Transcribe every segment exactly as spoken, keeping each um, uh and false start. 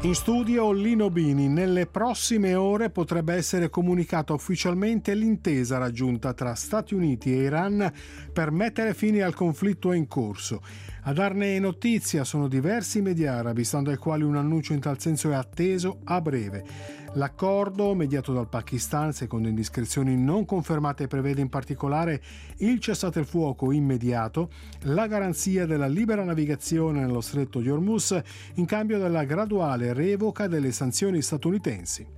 In studio Lino Bini. Nelle prossime ore potrebbe essere comunicata ufficialmente l'intesa raggiunta tra Stati Uniti e Iran per mettere fine al conflitto in corso. A darne notizia sono diversi media arabi, stando ai quali un annuncio in tal senso è atteso a breve. L'accordo, mediato dal Pakistan, secondo indiscrezioni non confermate, prevede in particolare il cessate il fuoco immediato, la garanzia della libera navigazione nello stretto di Hormuz in cambio della graduale revoca delle sanzioni statunitensi.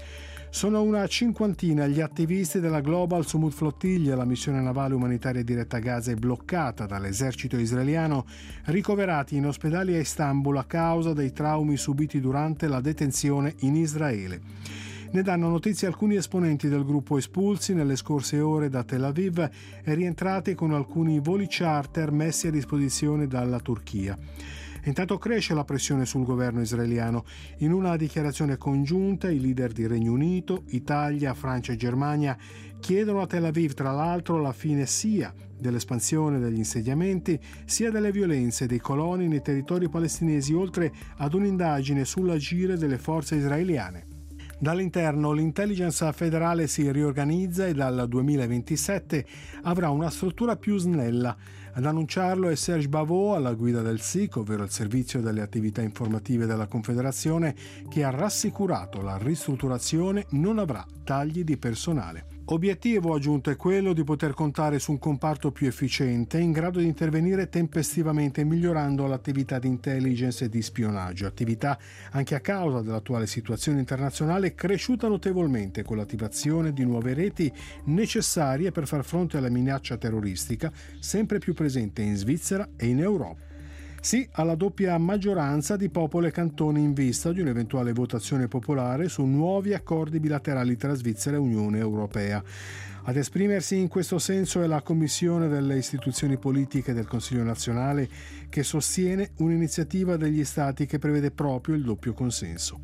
Sono una cinquantina gli attivisti della Global Sumud Flottiglia, la missione navale umanitaria diretta a Gaza è bloccata dall'esercito israeliano, ricoverati in ospedali a Istanbul a causa dei traumi subiti durante la detenzione in Israele. Ne danno notizia alcuni esponenti del gruppo espulsi nelle scorse ore da Tel Aviv e rientrati con alcuni voli charter messi a disposizione dalla Turchia. Intanto cresce la pressione sul governo israeliano. In una dichiarazione congiunta i leader di Regno Unito, Italia, Francia e Germania chiedono a Tel Aviv, tra l'altro, la fine sia dell'espansione degli insediamenti sia delle violenze dei coloni nei territori palestinesi, oltre ad un'indagine sull'agire delle forze israeliane. Dall'interno l'intelligence federale si riorganizza e dal duemilaventisette avrà una struttura più snella. Ad annunciarlo è Serge Bavot, alla guida del S I C, ovvero il Servizio delle Attività Informative della Confederazione, che ha rassicurato la ristrutturazione non avrà tagli di personale. Obiettivo aggiunto è quello di poter contare su un comparto più efficiente, in grado di intervenire tempestivamente, migliorando l'attività di intelligence e di spionaggio, attività anche a causa dell'attuale situazione internazionale cresciuta notevolmente con l'attivazione di nuove reti necessarie per far fronte alla minaccia terroristica sempre più presente in Svizzera e in Europa. Sì alla doppia maggioranza di popolo e cantoni in vista di un'eventuale votazione popolare su nuovi accordi bilaterali tra Svizzera e Unione Europea. Ad esprimersi in questo senso è la Commissione delle istituzioni politiche del Consiglio nazionale, che sostiene un'iniziativa degli Stati che prevede proprio il doppio consenso.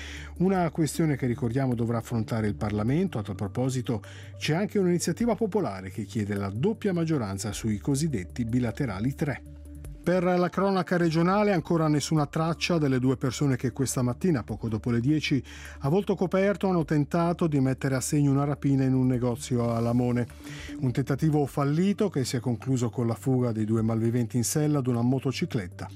Una questione che, ricordiamo, dovrà affrontare il Parlamento. A tal proposito c'è anche un'iniziativa popolare che chiede la doppia maggioranza sui cosiddetti bilaterali tre. Per la cronaca regionale ancora nessuna traccia delle due persone che questa mattina, poco dopo le dieci, a volto coperto hanno tentato di mettere a segno una rapina in un negozio a Lamone. Un tentativo fallito che si è concluso con la fuga dei due malviventi in sella ad una motocicletta.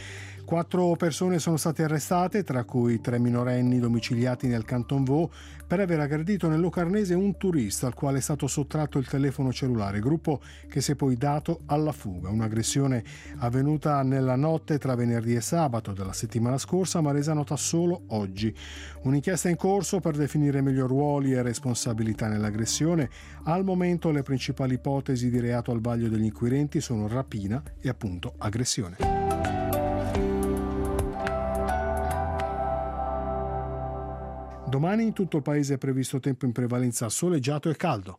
Quattro persone sono state arrestate, tra cui tre minorenni domiciliati nel Canton Vaud, per aver aggredito nel Locarnese un turista al quale è stato sottratto il telefono cellulare, gruppo che si è poi dato alla fuga. Un'aggressione avvenuta nella notte tra venerdì e sabato della settimana scorsa, ma resa nota solo oggi. Un'inchiesta in corso per definire meglio ruoli e responsabilità nell'aggressione. Al momento le principali ipotesi di reato al vaglio degli inquirenti sono rapina e appunto aggressione. Domani in tutto il paese è previsto tempo in prevalenza soleggiato e caldo.